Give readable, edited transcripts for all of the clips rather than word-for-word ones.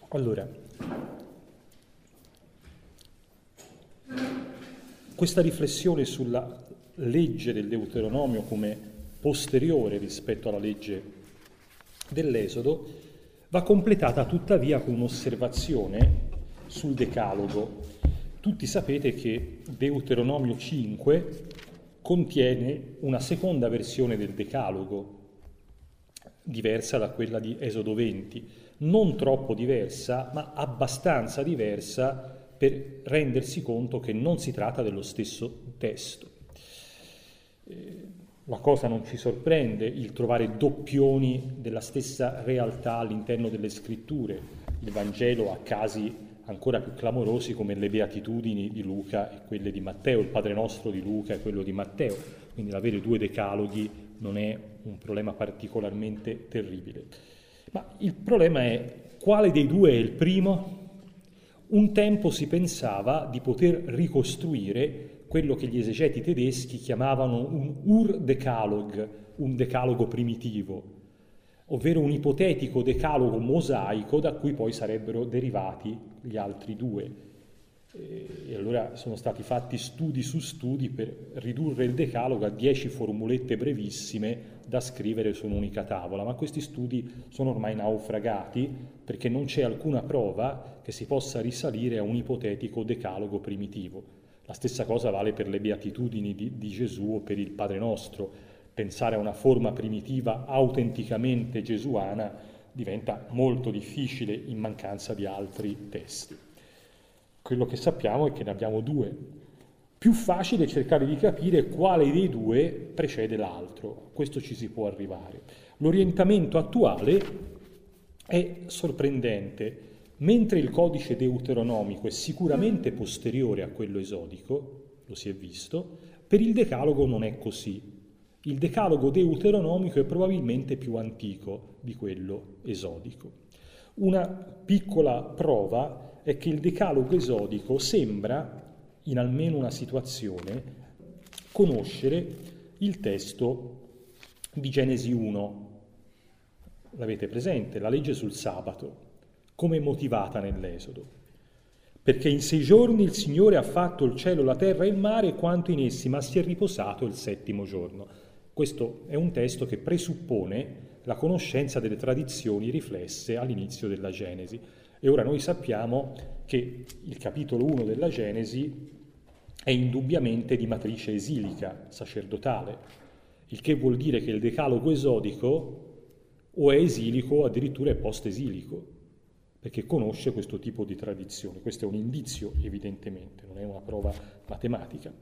Allora, questa riflessione sulla legge del Deuteronomio come posteriore rispetto alla legge dell'Esodo va completata tuttavia con un'osservazione sul Decalogo. Tutti sapete che Deuteronomio 5 contiene una seconda versione del Decalogo, diversa da quella di Esodo 20, non troppo diversa, ma abbastanza diversa per rendersi conto che non si tratta dello stesso testo. La cosa non ci sorprende, il trovare doppioni della stessa realtà all'interno delle scritture. Il Vangelo ha casi ancora più clamorosi come le Beatitudini di Luca e quelle di Matteo, il Padre Nostro di Luca e quello di Matteo, quindi l'avere due decaloghi non è un problema particolarmente terribile. Ma il problema è quale dei due è il primo? Un tempo si pensava di poter ricostruire quello che gli esegeti tedeschi chiamavano un Ur-Decalog, un decalogo primitivo, ovvero un ipotetico decalogo mosaico da cui poi sarebbero derivati gli altri due. E allora sono stati fatti studi su studi per ridurre il decalogo a 10 formulette brevissime da scrivere su un'unica tavola, ma questi studi sono ormai naufragati perché non c'è alcuna prova che si possa risalire a un ipotetico decalogo primitivo. La stessa cosa vale per le Beatitudini di Gesù o per il Padre Nostro. Pensare a una forma primitiva autenticamente gesuana diventa molto difficile in mancanza di altri testi. Quello che sappiamo è che ne abbiamo due. Più facile è cercare di capire quale dei due precede l'altro. A questo ci si può arrivare. L'orientamento attuale è sorprendente. Mentre il codice deuteronomico è sicuramente posteriore a quello esodico, lo si è visto, per il decalogo non è così. Il decalogo deuteronomico è probabilmente più antico di quello esodico. Una piccola prova è che il decalogo esodico sembra, in almeno una situazione, conoscere il testo di Genesi 1. L'avete presente? La legge sul sabato. Come è motivata nell'Esodo? Perché in 6 giorni il Signore ha fatto il cielo, la terra e il mare e quanto in essi, ma si è riposato il 7° giorno. Questo è un testo che presuppone la conoscenza delle tradizioni riflesse all'inizio della Genesi. E ora noi sappiamo che il capitolo 1 della Genesi è indubbiamente di matrice esilica, sacerdotale, il che vuol dire che il decalogo esodico o è esilico o addirittura è post-esilico, perché conosce questo tipo di tradizione. Questo è un indizio, evidentemente, non è una prova matematica.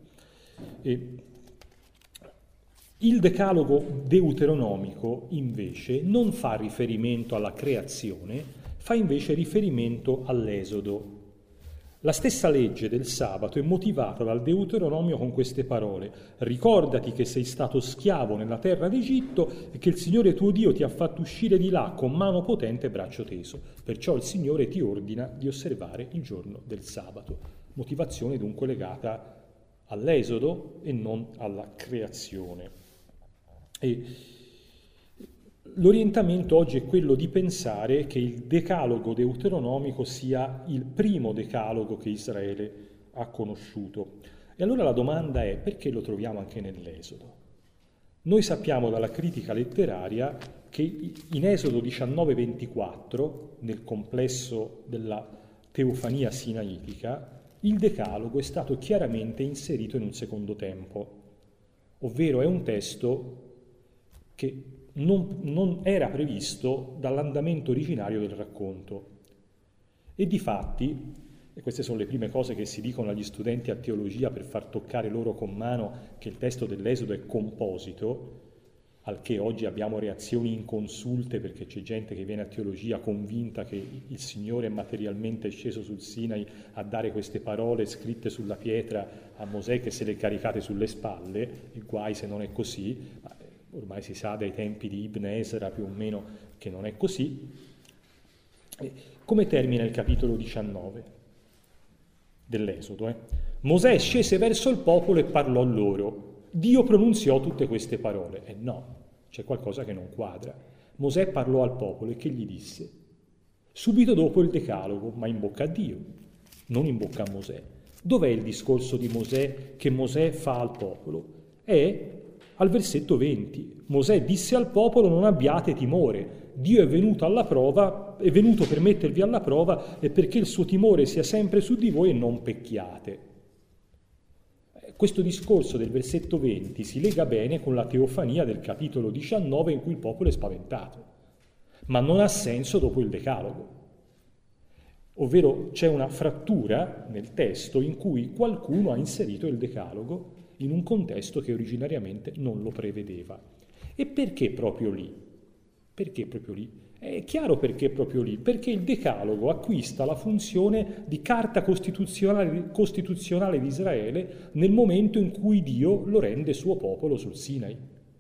Il decalogo deuteronomico, invece, non fa riferimento alla creazione, fa invece riferimento all'Esodo. La stessa legge del sabato è motivata dal Deuteronomio con queste parole: ricordati che sei stato schiavo nella terra d'Egitto e che il Signore tuo Dio ti ha fatto uscire di là con mano potente e braccio teso. Perciò il Signore ti ordina di osservare il giorno del sabato. Motivazione dunque legata all'Esodo e non alla creazione. E l'orientamento oggi è quello di pensare che il decalogo deuteronomico sia il primo decalogo che Israele ha conosciuto. E allora la domanda è: perché lo troviamo anche nell'Esodo? Noi sappiamo dalla critica letteraria che in Esodo 19:24, nel complesso della teofania sinaitica, il decalogo è stato chiaramente inserito in un secondo tempo, ovvero è un testo che non era previsto dall'andamento originario del racconto. E difatti, e queste sono le prime cose che si dicono agli studenti a teologia per far toccare loro con mano che il testo dell'Esodo è composito, al che oggi abbiamo reazioni inconsulte perché c'è gente che viene a teologia convinta che il Signore è materialmente sceso sul Sinai a dare queste parole scritte sulla pietra a Mosè che se le caricate sulle spalle, e guai se non è così. Ormai si sa dai tempi di Ibn Ezra più o meno che non è così. Come termina il capitolo 19 dell'Esodo? Mosè scese verso il popolo e parlò loro. Dio pronunziò tutte queste parole. No, c'è qualcosa che non quadra. Mosè parlò al popolo e che gli disse? subito dopo il Decalogo, ma in bocca a Dio, non in bocca a Mosè. Dov'è il discorso di Mosè che Mosè fa al popolo? È al versetto 20. Mosè disse al popolo: non abbiate timore, Dio è venuto alla prova, è venuto per mettervi alla prova e perché il suo timore sia sempre su di voi e non pecchiate. Questo discorso del versetto 20 si lega bene con la teofania del capitolo 19 in cui il popolo è spaventato, ma non ha senso dopo il Decalogo. Ovvero c'è una frattura nel testo in cui qualcuno ha inserito il Decalogo in un contesto che originariamente non lo prevedeva. E perché proprio lì? Perché proprio lì? È chiaro perché proprio lì, perché il Decalogo acquista la funzione di carta costituzionale di Israele nel momento in cui Dio lo rende suo popolo sul Sinai.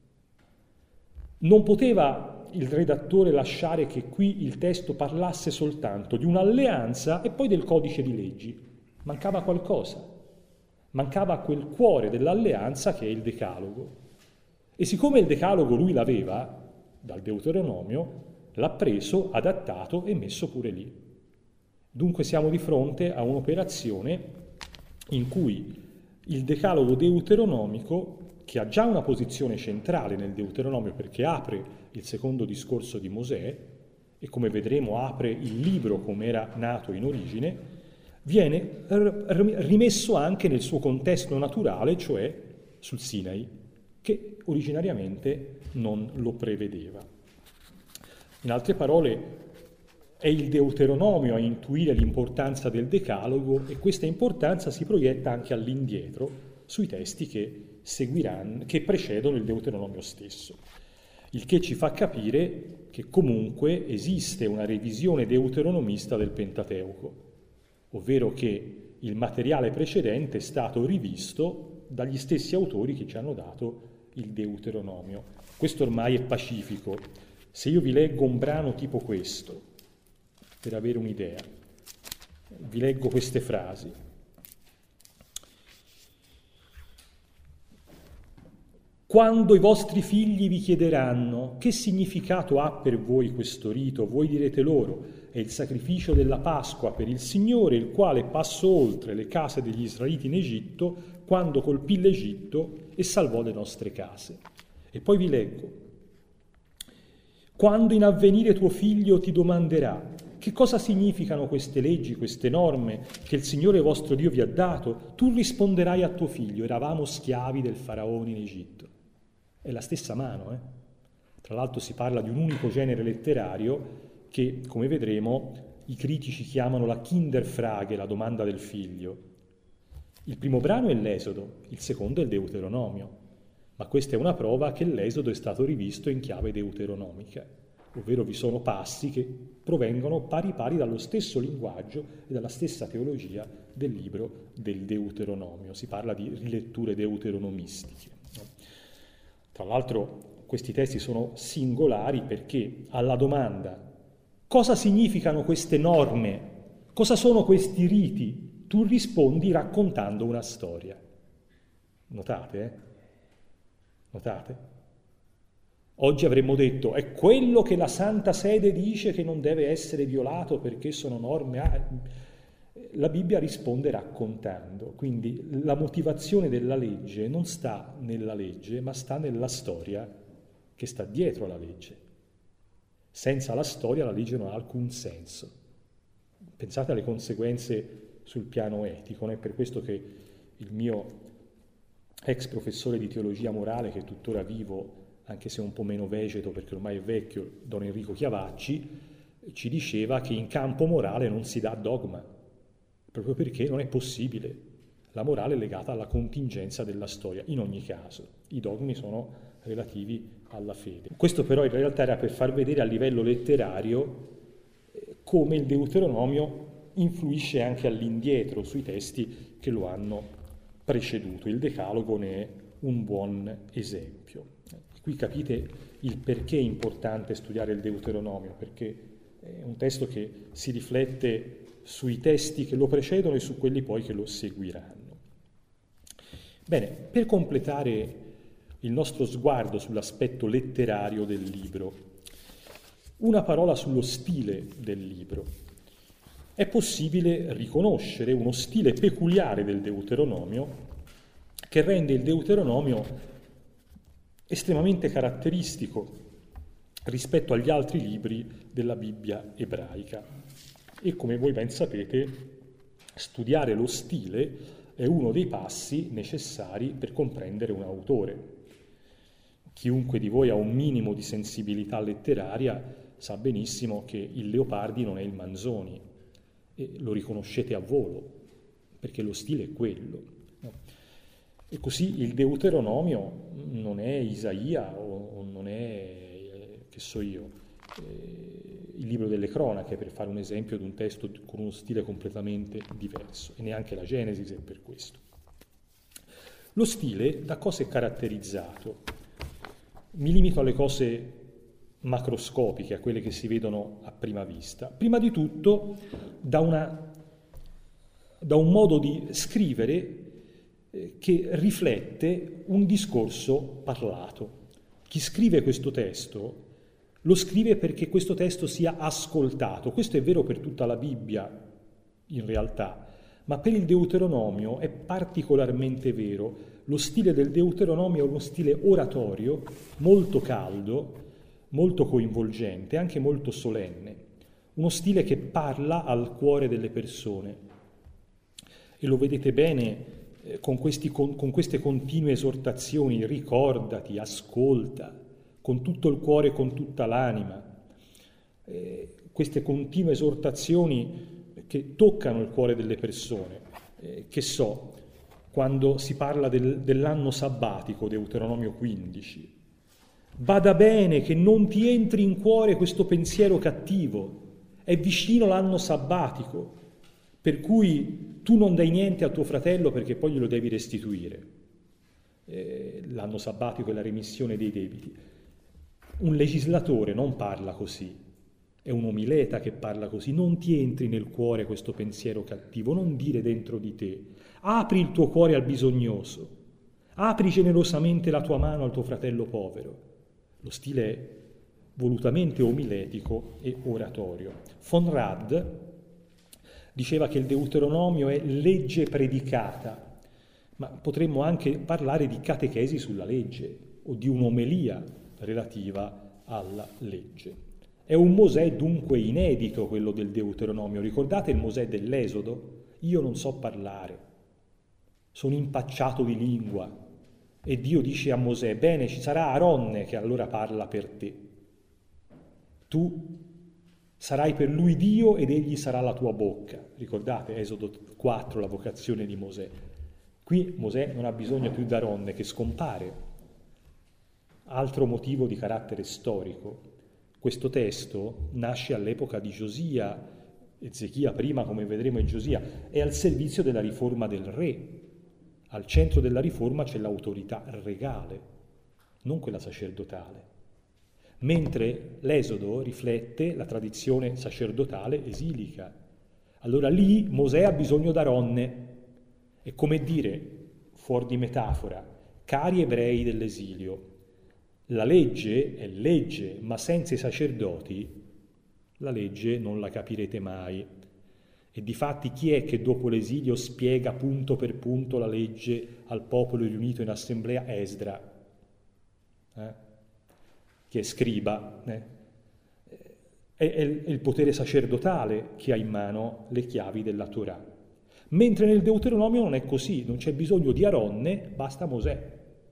Non poteva il redattore lasciare che qui il testo parlasse soltanto di un'alleanza e poi del codice di leggi. Mancava qualcosa, mancava quel cuore dell'alleanza che è il Decalogo. E siccome il Decalogo lui l'aveva dal Deuteronomio, l'ha preso, adattato e messo pure lì. Dunque siamo di fronte a un'operazione in cui il Decalogo deuteronomico, che ha già una posizione centrale nel Deuteronomio perché apre il secondo discorso di Mosè e come vedremo apre il libro come era nato in origine, viene rimesso anche nel suo contesto naturale, cioè sul Sinai, che originariamente non lo prevedeva. In altre parole, è il Deuteronomio a intuire l'importanza del Decalogo e questa importanza si proietta anche all'indietro sui testi che seguiranno, che precedono il Deuteronomio stesso. Il che ci fa capire che comunque esiste una revisione deuteronomista del Pentateuco, ovvero che il materiale precedente è stato rivisto dagli stessi autori che ci hanno dato il Deuteronomio. Questo ormai è pacifico. Se io vi leggo un brano tipo questo, per avere un'idea, vi leggo queste frasi. Quando i vostri figli vi chiederanno che significato ha per voi questo rito, voi direte loro: è il sacrificio della Pasqua per il Signore, il quale passò oltre le case degli Israeliti in Egitto, quando colpì l'Egitto e salvò le nostre case. E poi vi leggo: quando in avvenire tuo figlio ti domanderà che cosa significano queste leggi, queste norme che il Signore vostro Dio vi ha dato, tu risponderai a tuo figlio: eravamo schiavi del faraone in Egitto. È la stessa mano, Tra l'altro si parla di un unico genere letterario che, come vedremo, i critici chiamano la Kinderfrage, la domanda del figlio. Il primo brano è l'Esodo, il secondo è il Deuteronomio, ma questa è una prova che l'Esodo è stato rivisto in chiave deuteronomica, ovvero vi sono passi che provengono pari pari dallo stesso linguaggio e dalla stessa teologia del libro del Deuteronomio. Si parla di riletture deuteronomistiche. Tra l'altro questi testi sono singolari perché alla domanda cosa significano queste norme, cosa sono questi riti, tu rispondi raccontando una storia. Notate? Notate? Oggi avremmo detto: è quello che la Santa Sede dice che non deve essere violato perché sono norme. La Bibbia risponde raccontando, quindi la motivazione della legge non sta nella legge, ma sta nella storia che sta dietro la legge. Senza la storia la legge non ha alcun senso. Pensate alle conseguenze sul piano etico, non è per questo che il mio ex professore di teologia morale, che è tuttora vivo, anche se un po' meno vegeto perché ormai è vecchio, Don Enrico Chiavacci, ci diceva che in campo morale non si dà dogma, proprio perché non è possibile. La morale è legata alla contingenza della storia, in ogni caso. I dogmi sono relativi alla fede. Questo però in realtà era per far vedere a livello letterario come il Deuteronomio influisce anche all'indietro sui testi che lo hanno preceduto. Il Decalogo ne è un buon esempio. Qui capite il perché è importante studiare il Deuteronomio, perché è un testo che si riflette sui testi che lo precedono e su quelli poi che lo seguiranno. Bene, per completare il nostro sguardo sull'aspetto letterario del libro, Una parola sullo stile del libro. È possibile riconoscere uno stile peculiare del Deuteronomio che rende il Deuteronomio estremamente caratteristico rispetto agli altri libri della Bibbia ebraica. E come voi ben sapete, studiare lo stile è uno dei passi necessari per comprendere un autore. Chiunque di voi ha un minimo di sensibilità letteraria sa benissimo che il Leopardi non è il Manzoni, e lo riconoscete a volo, perché lo stile è quello. E così il Deuteronomio non è Isaia o non è, che so io, il libro delle cronache, per fare un esempio di un testo con uno stile completamente diverso, e neanche la Genesi è per questo. Lo stile da cosa è caratterizzato? Mi limito alle cose macroscopiche, a quelle che si vedono a prima vista. Prima di tutto da un modo di scrivere che riflette un discorso parlato. Chi scrive questo testo lo scrive perché questo testo sia ascoltato. Questo è vero per tutta la Bibbia, in realtà, ma per il Deuteronomio è particolarmente vero. Lo stile del Deuteronomio è uno stile oratorio, molto caldo, molto coinvolgente, anche molto solenne. Uno stile che parla al cuore delle persone. E lo vedete bene con queste continue esortazioni: ricordati, ascolta, con tutto il cuore, con tutta l'anima. Queste continue esortazioni che toccano il cuore delle persone. Quando si parla dell'anno sabbatico, Deuteronomio 15, bada bene che non ti entri in cuore questo pensiero cattivo, è vicino l'anno sabbatico, per cui tu non dai niente a tuo fratello perché poi glielo devi restituire. L'anno sabbatico è la remissione dei debiti. Un legislatore non parla così, è un omileta che parla così. Non ti entri nel cuore questo pensiero cattivo, non dire dentro di te. Apri il tuo cuore al bisognoso, apri generosamente la tua mano al tuo fratello povero. Lo stile è volutamente omiletico e oratorio. Von Rad diceva che il Deuteronomio è legge predicata, ma potremmo anche parlare di catechesi sulla legge o di un'omelia relativa alla legge. È un Mosè dunque inedito quello del Deuteronomio. Ricordate il Mosè dell'Esodo? Io non so parlare, sono impacciato di lingua. E Dio dice a Mosè: bene, ci sarà Aronne che allora parla per te. Tu sarai per lui Dio ed egli sarà la tua bocca. Ricordate Esodo 4, la vocazione di Mosè. Qui Mosè non ha bisogno più di Aronne, che scompare. Altro motivo di carattere storico. Questo testo nasce all'epoca di Giosia, Ezechia prima, come vedremo in Giosia, è al servizio della riforma del re. Al centro della riforma c'è l'autorità regale, non quella sacerdotale. Mentre l'Esodo riflette la tradizione sacerdotale esilica. Allora lì Mosè ha bisogno d'Aronne. È come dire, fuori di metafora, cari ebrei dell'esilio, la legge è legge, ma senza i sacerdoti la legge non la capirete mai. E difatti chi è che dopo l'esilio spiega punto per punto la legge al popolo riunito in assemblea? Esdra, che è scriba. È il potere sacerdotale che ha in mano le chiavi della Torah. Mentre nel Deuteronomio non è così, non c'è bisogno di Aronne, basta Mosè.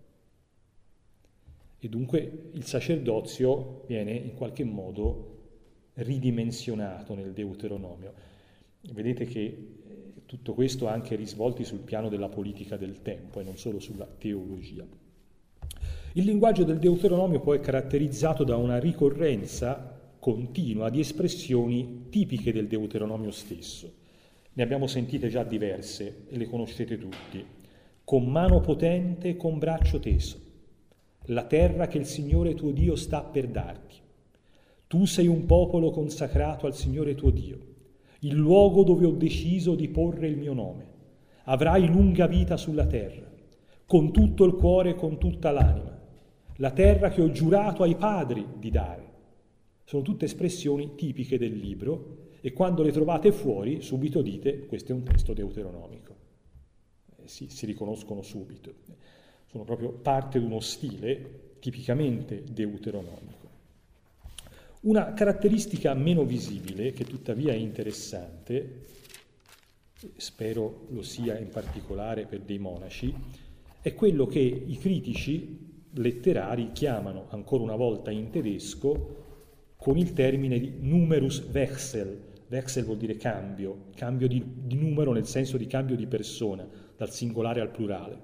E dunque il sacerdozio viene in qualche modo ridimensionato nel Deuteronomio. Vedete che tutto questo ha anche risvolti sul piano della politica del tempo e non solo sulla teologia. Il linguaggio del Deuteronomio poi è caratterizzato da una ricorrenza continua di espressioni tipiche del Deuteronomio stesso. Ne abbiamo sentite già diverse e le conoscete tutti. Con mano potente e con braccio teso, la terra che il Signore tuo Dio sta per darti. Tu sei un popolo consacrato al Signore tuo Dio, il luogo dove ho deciso di porre il mio nome. Avrai lunga vita sulla terra, con tutto il cuore e con tutta l'anima, la terra che ho giurato ai padri di dare. Sono tutte espressioni tipiche del libro e quando le trovate fuori subito dite questo è un testo deuteronomico. Si riconoscono subito. Sono proprio parte di uno stile tipicamente deuteronomico. Una caratteristica meno visibile, che tuttavia è interessante, spero lo sia in particolare per dei monaci, è quello che i critici letterari chiamano ancora una volta in tedesco con il termine di Numeruswechsel. Wechsel vuol dire cambio di numero nel senso di cambio di persona, dal singolare al plurale.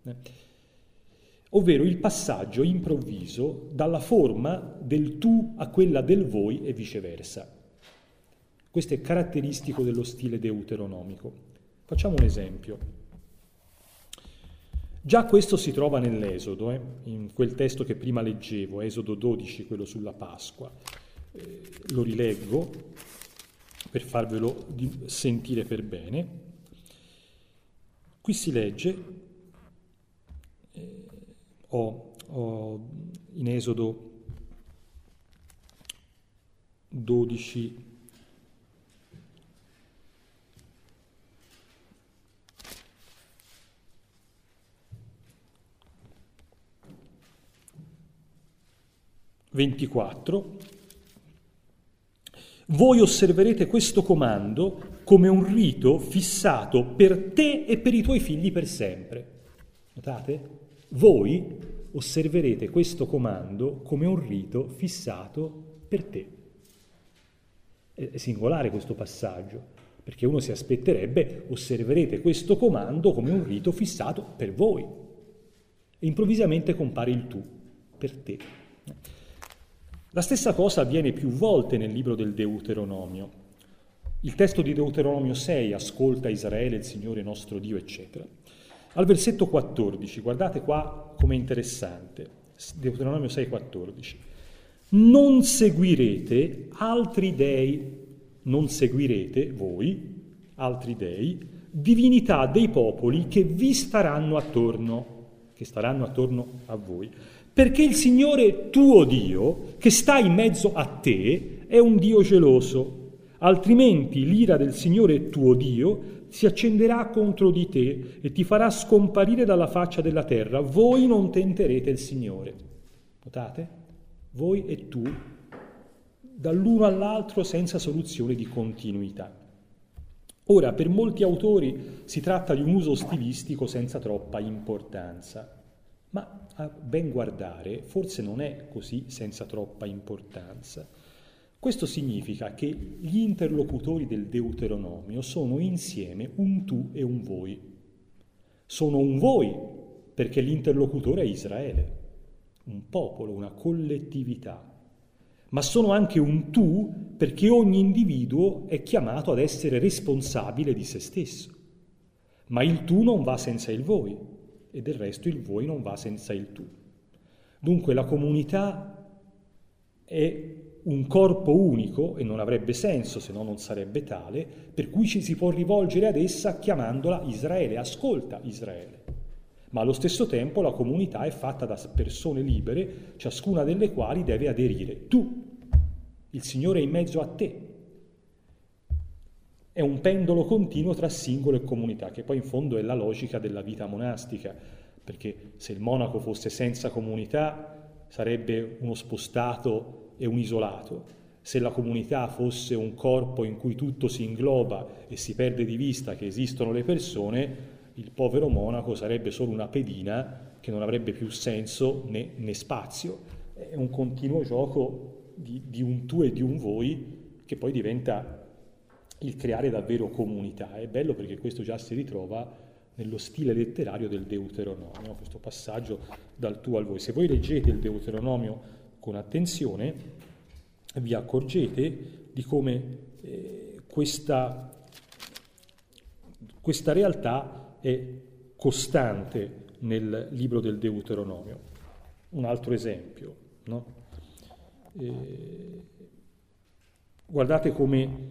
Ovvero il passaggio improvviso dalla forma del tu a quella del voi e viceversa. Questo è caratteristico dello stile deuteronomico. Facciamo un esempio. Già questo si trova nell'Esodo, in quel testo che prima leggevo, Esodo 12, quello sulla Pasqua. Lo rileggo per farvelo sentire per bene. Qui si legge, ho in Esodo 12, voi osserverete questo comando come un rito fissato per te e per i tuoi figli per sempre. Notate? Voi osserverete questo comando come un rito fissato per te. È singolare questo passaggio, perché uno si aspetterebbe osserverete questo comando come un rito fissato per voi. E improvvisamente compare il tu, per te. La stessa cosa avviene più volte nel libro del Deuteronomio. Il testo di Deuteronomio 6, ascolta Israele, il Signore nostro Dio, eccetera. Al versetto 14, guardate qua com'è interessante, Deuteronomio 6, 14. Non seguirete altri dei, non seguirete voi, altri dei, divinità dei popoli che vi staranno attorno a voi. Perché il Signore tuo Dio, che sta in mezzo a te, è un Dio geloso, altrimenti l'ira del Signore tuo Dio si accenderà contro di te e ti farà scomparire dalla faccia della terra. Voi non tenterete il Signore. Notate? Voi e tu, dall'uno all'altro senza soluzione di continuità. Ora, per molti autori si tratta di un uso stilistico senza troppa importanza. Ma a ben guardare, forse non è così senza troppa importanza. Questo significa che gli interlocutori del Deuteronomio sono insieme un tu e un voi. Sono un voi perché l'interlocutore è Israele, un popolo, una collettività. Ma sono anche un tu perché ogni individuo è chiamato ad essere responsabile di se stesso. Ma il tu non va senza il voi. E del resto il voi non va senza il tu. Dunque la comunità è un corpo unico, e non avrebbe senso, se no non sarebbe tale, per cui ci si può rivolgere ad essa chiamandola Israele, ascolta Israele. Ma allo stesso tempo la comunità è fatta da persone libere, ciascuna delle quali deve aderire. Tu, il Signore è in mezzo a te. È un pendolo continuo tra singolo e comunità, che poi in fondo è la logica della vita monastica, perché se il monaco fosse senza comunità sarebbe uno spostato e un isolato. Se la comunità fosse un corpo in cui tutto si ingloba e si perde di vista che esistono le persone, il povero monaco sarebbe solo una pedina che non avrebbe più senso né spazio. È un continuo gioco di un tu e di un voi che poi diventa il creare davvero comunità. È bello perché questo già si ritrova nello stile letterario del Deuteronomio, questo passaggio dal tu al voi. Se voi leggete il Deuteronomio con attenzione, vi accorgete di come questa realtà è costante nel libro del Deuteronomio. Un altro esempio, no? Guardate come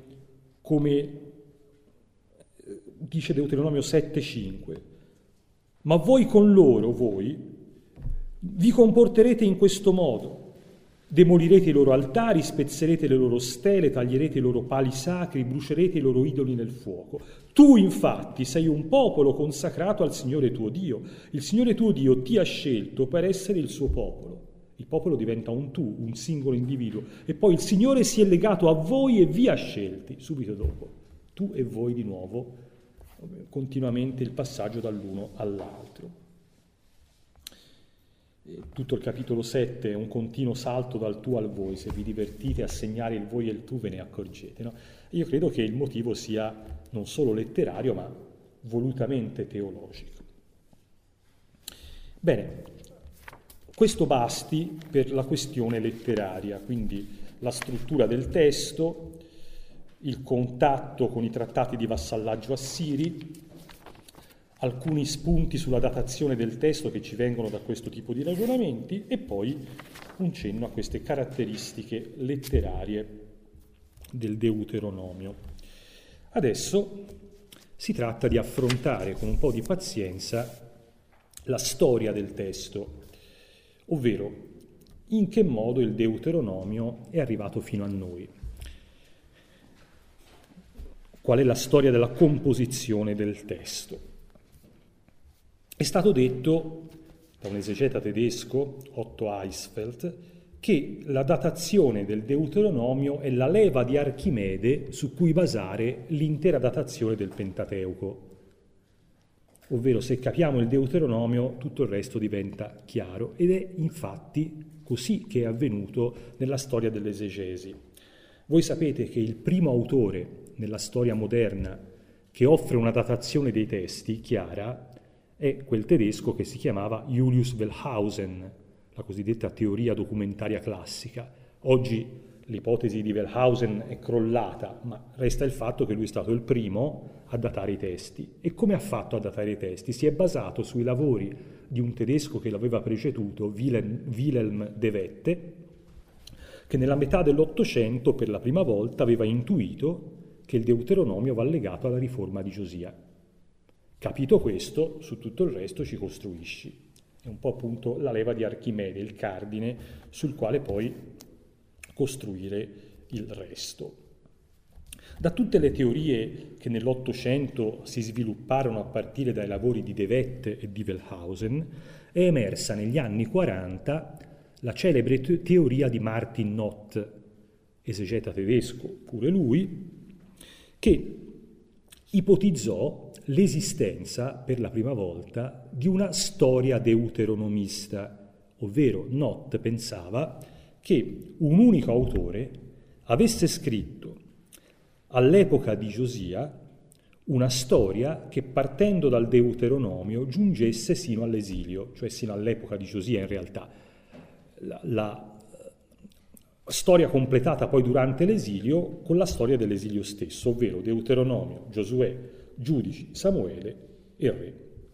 dice Deuteronomio 7,5, ma voi con loro, voi, vi comporterete in questo modo, Demolirete i loro altari, spezzerete le loro stele, taglierete i loro pali sacri, brucerete i loro idoli nel fuoco. Tu infatti sei un popolo consacrato al Signore tuo Dio. Il Signore tuo Dio ti ha scelto per essere il suo popolo. Il popolo diventa un tu, un singolo individuo. E poi il Signore si è legato a voi e vi ha scelti subito dopo. Tu e voi di nuovo, continuamente il passaggio dall'uno all'altro. Tutto il capitolo 7 è un continuo salto dal tu al voi, se vi divertite a segnare il voi e il tu ve ne accorgete. No? Io credo che il motivo sia non solo letterario, ma volutamente teologico. Bene, questo basti per la questione letteraria, quindi la struttura del testo, il contatto con i trattati di vassallaggio assiri, alcuni spunti sulla datazione del testo che ci vengono da questo tipo di ragionamenti e poi un cenno a queste caratteristiche letterarie del Deuteronomio. Adesso si tratta di affrontare con un po' di pazienza la storia del testo, ovvero in che modo il Deuteronomio è arrivato fino a noi. Qual è la storia della composizione del testo? È stato detto da un esegeta tedesco, Otto Eisfeld, che la datazione del Deuteronomio è la leva di Archimede su cui basare l'intera datazione del Pentateuco. Ovvero, se capiamo il Deuteronomio, tutto il resto diventa chiaro. Ed è infatti così che è avvenuto nella storia dell'esegesi. Voi sapete che il primo autore nella storia moderna che offre una datazione dei testi chiara è quel tedesco che si chiamava Julius Wellhausen, la cosiddetta teoria documentaria classica. Oggi l'ipotesi di Wellhausen è crollata, ma resta il fatto che lui è stato il primo a datare i testi. E come ha fatto a datare i testi? Si è basato sui lavori di un tedesco che l'aveva preceduto, Wilhelm de Wette, che nella metà dell'Ottocento per la prima volta aveva intuito che il Deuteronomio va legato alla riforma di Giosia. Capito questo, su tutto il resto ci costruisci. È un po' appunto la leva di Archimede, il cardine sul quale poi costruire il resto. Da tutte le teorie che nell'Ottocento si svilupparono a partire dai lavori di De Wette e di Wellhausen, è emersa negli anni 40 la celebre teoria di Martin Nott, esegeta tedesco, pure lui, che ipotizzò l'esistenza, per la prima volta, di una storia deuteronomista, ovvero Nott pensava che un unico autore avesse scritto all'epoca di Giosia una storia che partendo dal Deuteronomio giungesse sino all'esilio, cioè sino all'epoca di Giosia in realtà. La storia completata poi durante l'esilio con la storia dell'esilio stesso, ovvero Deuteronomio, Giosuè, Giudici, Samuele e Re.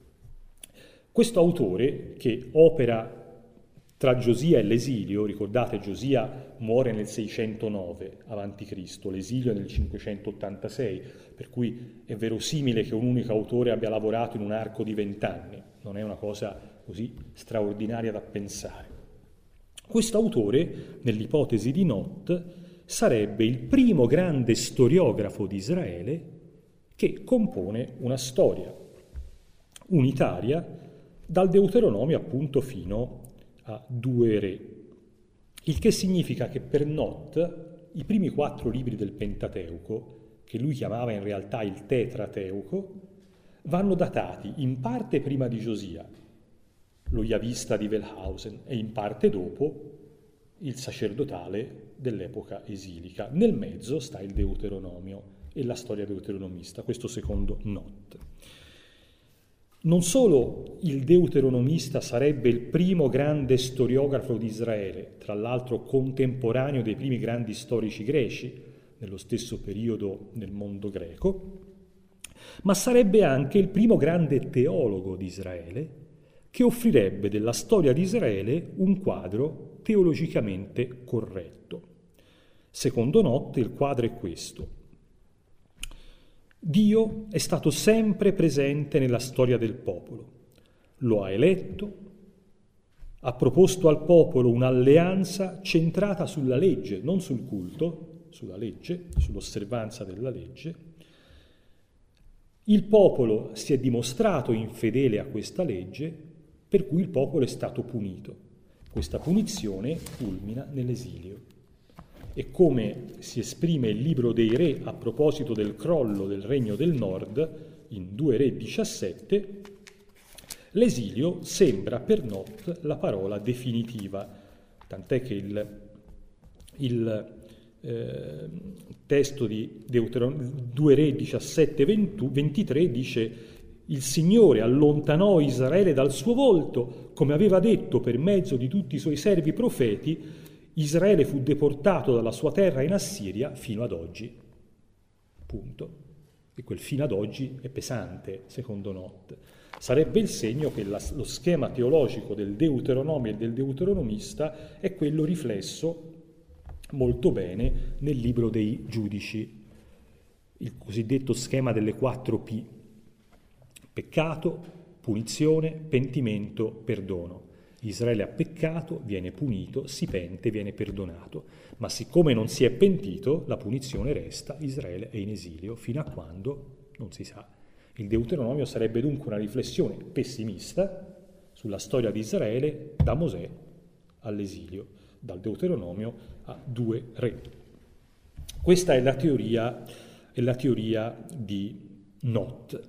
Questo autore, che opera tra Giosia e l'esilio, ricordate Giosia muore nel 609 a.C., l'esilio è nel 586, per cui è verosimile che un unico autore abbia lavorato in un arco di 20 anni, non è una cosa così straordinaria da pensare. Questo autore, nell'ipotesi di Nott, sarebbe il primo grande storiografo di Israele che compone una storia unitaria dal Deuteronomio appunto fino a 2 Re. Il che significa che per Nott i primi 4 libri del Pentateuco, che lui chiamava in realtà il Tetrateuco, vanno datati in parte prima di Giosia, lo Yavista di Wellhausen, e in parte dopo il sacerdotale dell'epoca esilica. Nel mezzo sta il Deuteronomio e la storia deuteronomista, questo secondo Nott. Non solo il deuteronomista sarebbe il primo grande storiografo di Israele, tra l'altro contemporaneo dei primi grandi storici greci, nello stesso periodo nel mondo greco, ma sarebbe anche il primo grande teologo di Israele, che offrirebbe della storia di Israele un quadro teologicamente corretto. Secondo Nott il quadro è questo. Dio è stato sempre presente nella storia del popolo, lo ha eletto, ha proposto al popolo un'alleanza centrata sulla legge, non sul culto, sulla legge, sull'osservanza della legge. Il popolo si è dimostrato infedele a questa legge, per cui il popolo è stato punito. Questa punizione culmina nell'esilio. E come si esprime il libro dei Re a proposito del crollo del Regno del Nord, in 2 Re 17, l'esilio sembra per Not la parola definitiva, tant'è che il testo di 2 Re 17-23 dice: il Signore allontanò Israele dal suo volto, come aveva detto per mezzo di tutti i suoi servi profeti. Israele fu deportato dalla sua terra in Assiria fino ad oggi. Punto. E quel fino ad oggi è pesante, secondo Not. Sarebbe il segno che lo schema teologico del Deuteronomio e del Deuteronomista è quello riflesso molto bene nel libro dei Giudici, il cosiddetto schema delle 4 P: peccato, punizione, pentimento, perdono. Israele ha peccato, viene punito, si pente, viene perdonato. Ma siccome non si è pentito, la punizione resta, Israele è in esilio, fino a quando non si sa. Il Deuteronomio sarebbe dunque una riflessione pessimista sulla storia di Israele da Mosè all'esilio, dal Deuteronomio a 2 Re. Questa è la teoria di Not.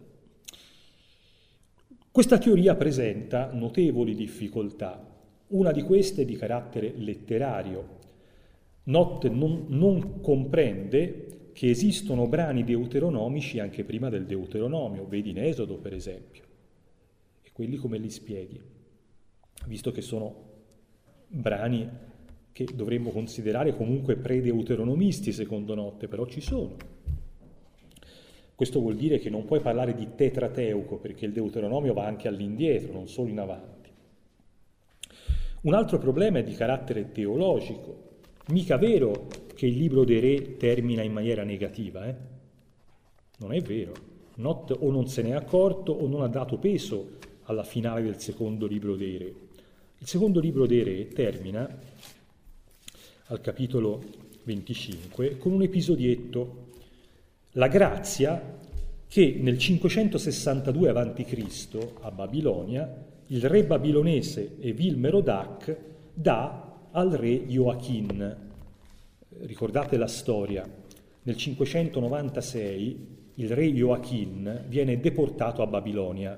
Questa teoria presenta notevoli difficoltà. Una di queste è di carattere letterario. Not non comprende che esistono brani deuteronomici anche prima del Deuteronomio, vedi in Esodo per esempio. E quelli come li spieghi? Visto che sono brani che dovremmo considerare comunque pre-deuteronomisti secondo Not, però ci sono. Questo vuol dire che non puoi parlare di tetrateuco, perché il Deuteronomio va anche all'indietro, non solo in avanti. Un altro problema è di carattere teologico. Mica vero che il libro dei Re termina in maniera negativa, Non è vero. Not o non se n'è accorto o non ha dato peso alla finale del secondo libro dei Re. Il secondo libro dei Re termina al capitolo 25 con un episodietto: la grazia che nel 562 a.C. a Babilonia il re babilonese Evil-Merodach dà al re Joachim. Ricordate la storia: nel 596 il re Joachim viene deportato a Babilonia,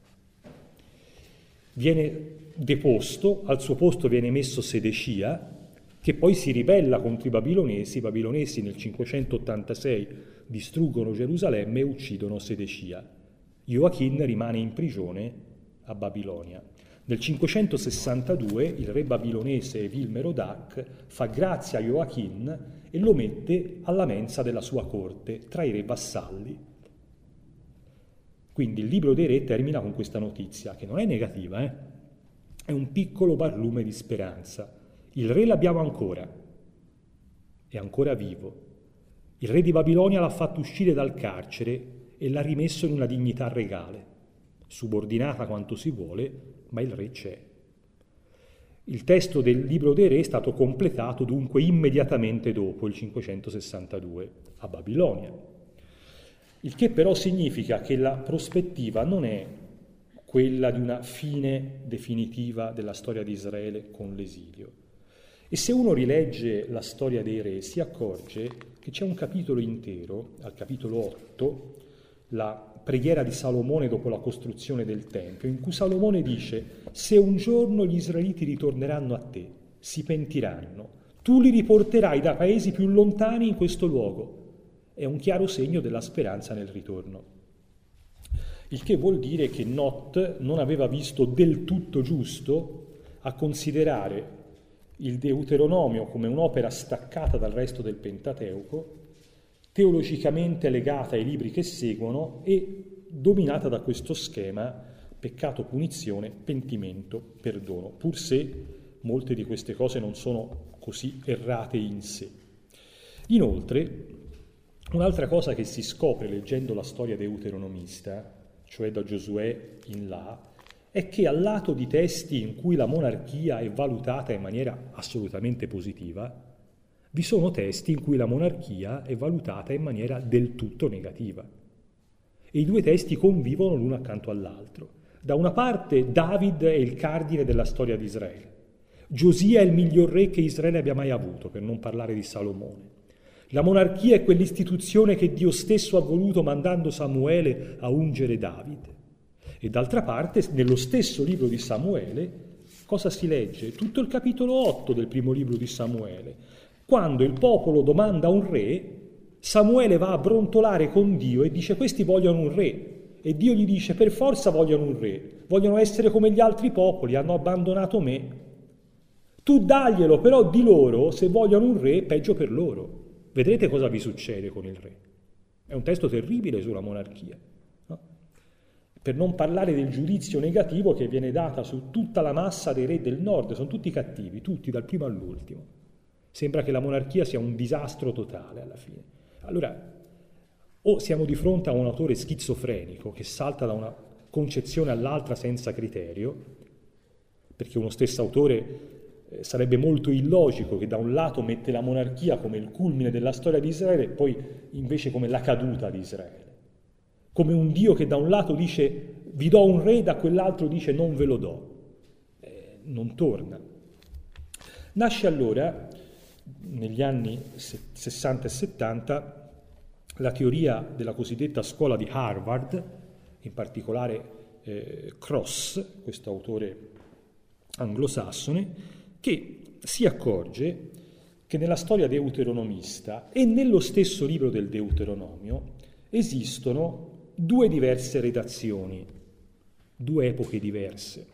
viene deposto, al suo posto viene messo Sedecia, che poi si ribella contro i babilonesi nel 586 distruggono Gerusalemme e uccidono Sedecia. Joachim rimane in prigione a Babilonia. Nel 562 il re babilonese Evil-Merodach fa grazia a Joachim e lo mette alla mensa della sua corte, tra i re vassalli. Quindi il libro dei Re termina con questa notizia, che non è negativa, È un piccolo barlume di speranza. Il re l'abbiamo ancora, è ancora vivo. Il re di Babilonia l'ha fatto uscire dal carcere e l'ha rimesso in una dignità regale, subordinata quanto si vuole, ma il re c'è. Il testo del libro dei Re è stato completato dunque immediatamente dopo il 562 a Babilonia. Il che però significa che la prospettiva non è quella di una fine definitiva della storia di Israele con l'esilio. E se uno rilegge la storia dei Re si accorge che c'è un capitolo intero, al capitolo 8, la preghiera di Salomone dopo la costruzione del Tempio, in cui Salomone dice: se un giorno gli israeliti ritorneranno a te, si pentiranno, tu li riporterai da paesi più lontani in questo luogo. È un chiaro segno della speranza nel ritorno. Il che vuol dire che Not non aveva visto del tutto giusto a considerare il Deuteronomio come un'opera staccata dal resto del Pentateuco, teologicamente legata ai libri che seguono e dominata da questo schema peccato, punizione, pentimento, perdono, pur se molte di queste cose non sono così errate in sé. Inoltre, un'altra cosa che si scopre leggendo la storia deuteronomista, cioè da Giosuè in là, è che al lato di testi in cui la monarchia è valutata in maniera assolutamente positiva, vi sono testi in cui la monarchia è valutata in maniera del tutto negativa. E i due testi convivono l'uno accanto all'altro. Da una parte David è il cardine della storia di Israele. Giosia è il miglior re che Israele abbia mai avuto, per non parlare di Salomone. La monarchia è quell'istituzione che Dio stesso ha voluto mandando Samuele a ungere David. E d'altra parte, nello stesso libro di Samuele, cosa si legge? Tutto il capitolo 8 del primo libro di Samuele. Quando il popolo domanda un re, Samuele va a brontolare con Dio e dice: questi vogliono un re. E Dio gli dice: per forza vogliono un re, vogliono essere come gli altri popoli, hanno abbandonato me. Tu daglielo, però di loro, se vogliono un re, peggio per loro. Vedrete cosa vi succede con il re. È un testo terribile sulla monarchia. No? Per non parlare del giudizio negativo che viene data su tutta la massa dei re del nord, sono tutti cattivi, tutti, dal primo all'ultimo. Sembra che la monarchia sia un disastro totale alla fine. Allora, o siamo di fronte a un autore schizofrenico che salta da una concezione all'altra senza criterio, perché uno stesso autore sarebbe molto illogico che da un lato mette la monarchia come il culmine della storia di Israele e poi invece come la caduta di Israele. Come un Dio che da un lato dice vi do un re, da quell'altro dice non ve lo do. Non torna. Nasce allora, negli anni 60 e 70, la teoria della cosiddetta scuola di Harvard, in particolare Cross, questo autore anglosassone, che si accorge che nella storia deuteronomista e nello stesso libro del Deuteronomio esistono due diverse redazioni, due epoche diverse.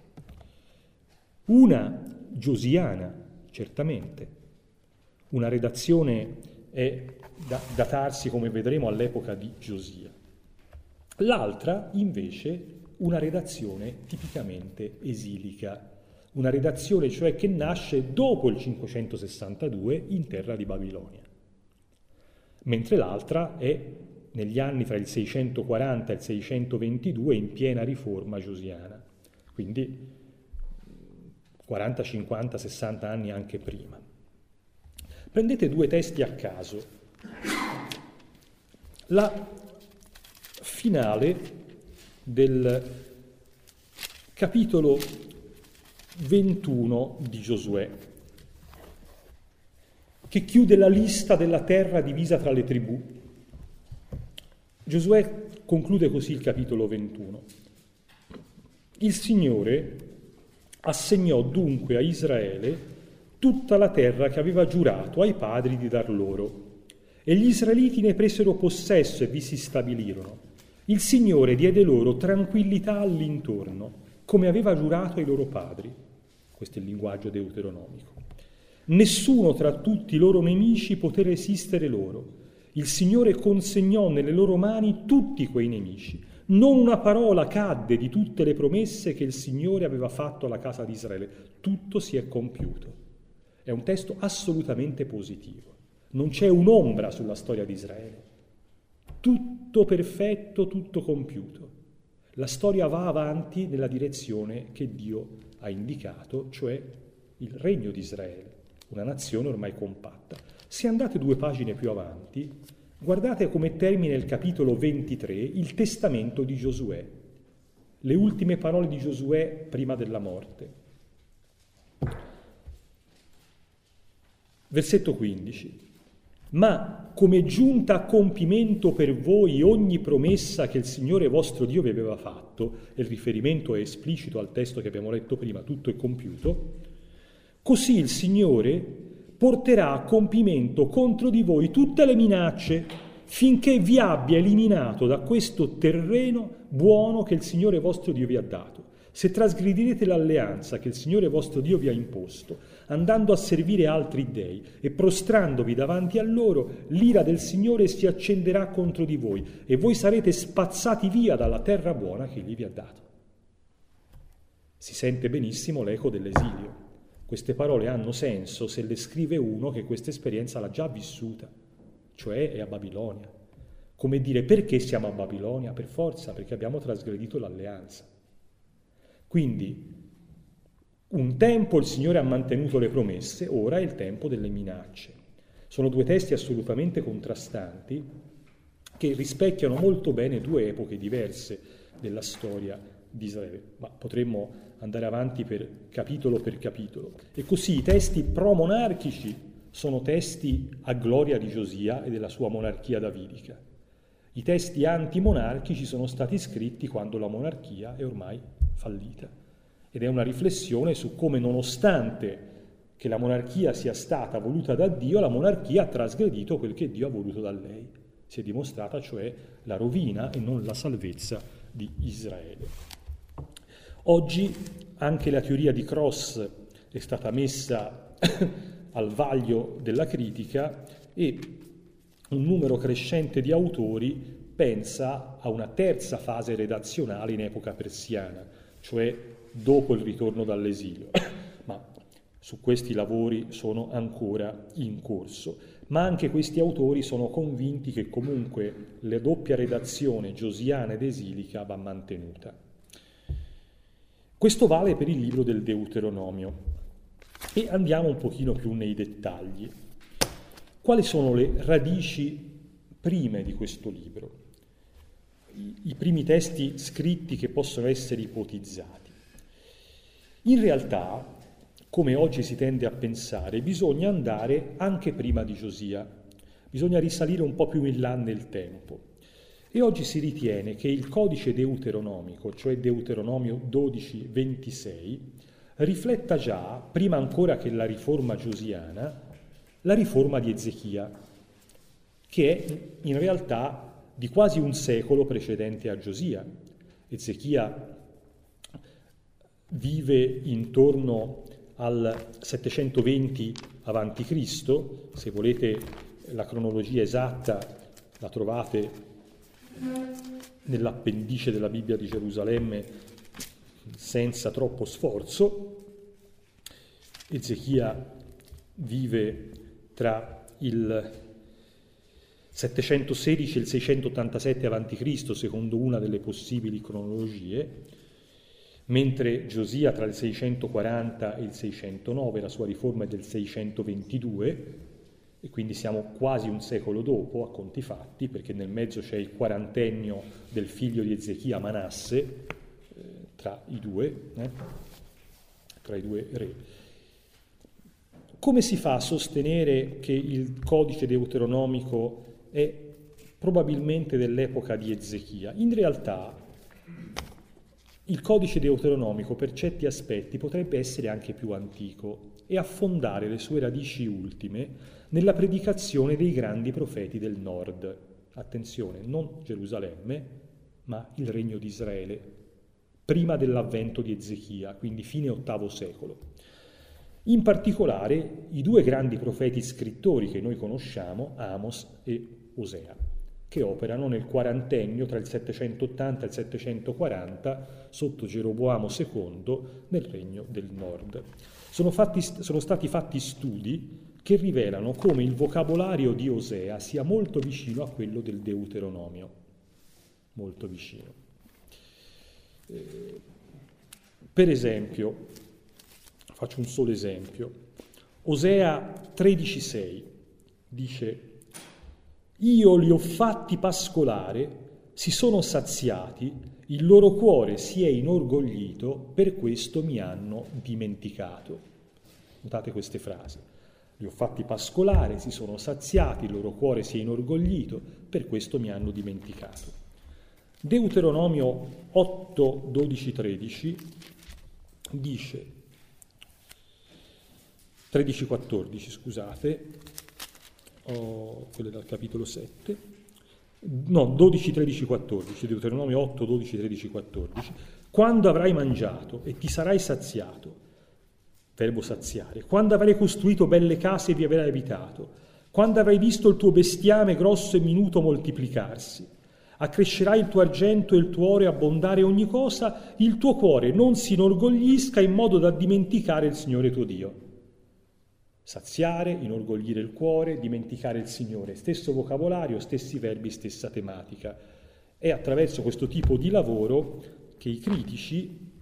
Una giosiana, certamente, una redazione è da datarsi, come vedremo, all'epoca di Giosia. L'altra, invece, una redazione tipicamente esilica, una redazione cioè che nasce dopo il 562 in terra di Babilonia, mentre l'altra è negli anni fra il 640 e il 622 in piena riforma giosiana, quindi 40, 50, 60 anni anche prima. Prendete due testi a caso. La finale del capitolo 21 di Giosuè, che chiude la lista della terra divisa tra le tribù. Giosuè conclude così il capitolo 21. Il Signore assegnò dunque a Israele tutta la terra che aveva giurato ai padri di dar loro, e gli israeliti ne presero possesso e vi si stabilirono. Il Signore diede loro tranquillità all'intorno, come aveva giurato ai loro padri. Questo è il linguaggio deuteronomico. Nessuno tra tutti i loro nemici poté resistere loro. Il Signore consegnò nelle loro mani tutti quei nemici. Non una parola cadde di tutte le promesse che il Signore aveva fatto alla casa di Israele. Tutto si è compiuto. È un testo assolutamente positivo. Non c'è un'ombra sulla storia di Israele. Tutto perfetto, tutto compiuto. La storia va avanti nella direzione che Dio ha indicato, cioè il regno di Israele, una nazione ormai compatta. Se andate 2 pagine più avanti, guardate come termina il capitolo 23, il testamento di Giosuè, le ultime parole di Giosuè prima della morte. Versetto 15. Ma come giunta a compimento per voi ogni promessa che il Signore vostro Dio vi aveva fatto, e il riferimento è esplicito al testo che abbiamo letto prima, tutto è compiuto, così il Signore porterà a compimento contro di voi tutte le minacce finché vi abbia eliminato da questo terreno buono che il Signore vostro Dio vi ha dato. Se trasgredirete l'alleanza che il Signore vostro Dio vi ha imposto, andando a servire altri dei e prostrandovi davanti a loro, l'ira del Signore si accenderà contro di voi e voi sarete spazzati via dalla terra buona che Egli vi ha dato. Si sente benissimo l'eco dell'esilio. Queste parole hanno senso se le scrive uno che questa esperienza l'ha già vissuta, cioè è a Babilonia. Come dire, perché siamo a Babilonia? Per forza, perché abbiamo trasgredito l'alleanza. Quindi un tempo il Signore ha mantenuto le promesse, ora è il tempo delle minacce. Sono due testi assolutamente contrastanti che rispecchiano molto bene due epoche diverse della storia di Israele, ma potremmo andare avanti per capitolo. E così i testi pro-monarchici sono testi a gloria di Giosia e della sua monarchia davidica. I testi antimonarchici sono stati scritti quando la monarchia è ormai fallita. Ed è una riflessione su come, nonostante che la monarchia sia stata voluta da Dio, la monarchia ha trasgredito quel che Dio ha voluto da lei. Si è dimostrata cioè la rovina e non la salvezza di Israele. Oggi anche la teoria di Cross è stata messa al vaglio della critica e un numero crescente di autori pensa a una terza fase redazionale in epoca persiana, cioè dopo il ritorno dall'esilio. Ma su questi lavori sono ancora in corso. Ma anche questi autori sono convinti che comunque la doppia redazione giosiana ed esilica va mantenuta. Questo vale per il libro del Deuteronomio. E andiamo un pochino più nei dettagli. Quali sono le radici prime di questo libro? I primi testi scritti che possono essere ipotizzati. In realtà, come oggi si tende a pensare, bisogna andare anche prima di Giosia, bisogna risalire un po' più in là nel tempo. E oggi si ritiene che il codice deuteronomico, cioè Deuteronomio 12:26, rifletta già, prima ancora che la riforma giosiana, la riforma di Ezechia, che è in realtà di quasi un secolo precedente a Giosia. Ezechia vive intorno al 720 a.C., se volete la cronologia esatta la trovate nell'appendice della Bibbia di Gerusalemme senza troppo sforzo. Ezechia vive tra il 716 e il 687 a.C., secondo una delle possibili cronologie, mentre Giosia tra il 640 e il 609, la sua riforma è del 622, e quindi siamo quasi un secolo dopo, a conti fatti, perché nel mezzo c'è il quarantennio del figlio di Ezechia, Manasse, tra i due re. Come si fa a sostenere che il codice deuteronomico è probabilmente dell'epoca di Ezechia? In realtà il codice deuteronomico per certi aspetti potrebbe essere anche più antico e affondare le sue radici ultime nella predicazione dei grandi profeti del nord. Attenzione, non Gerusalemme, ma il regno di Israele, prima dell'avvento di Ezechia, quindi fine VIII secolo. In particolare i due grandi profeti scrittori che noi conosciamo, Amos e Osea, che operano nel quarantennio tra il 780 e il 740 sotto Geroboamo II nel regno del nord. Sono stati fatti studi che rivelano come il vocabolario di Osea sia molto vicino a quello del Deuteronomio, molto vicino. Per esempio, faccio un solo esempio, Osea 13,6 dice: «Io li ho fatti pascolare, si sono saziati, il loro cuore si è inorgoglito, per questo mi hanno dimenticato». Notate queste frasi. Li ho fatti pascolare, si sono saziati, il loro cuore si è inorgoglito, per questo mi hanno dimenticato. Deuteronomio 8, 12, 13 dice, 13, 14, scusate, quello è dal capitolo 7, no, 12, 13, 14, Deuteronomio 8, 12, 13, 14, quando avrai mangiato e ti sarai saziato, verbo saziare, quando avrai costruito belle case e vi avrai abitato, quando avrai visto il tuo bestiame grosso e minuto moltiplicarsi, accrescerà il tuo argento e il tuo oro e abbondare ogni cosa, il tuo cuore non si inorgoglisca in modo da dimenticare il Signore tuo Dio. Saziare, inorgoglire il cuore, dimenticare il Signore, stesso vocabolario, stessi verbi, stessa tematica. È attraverso questo tipo di lavoro che i critici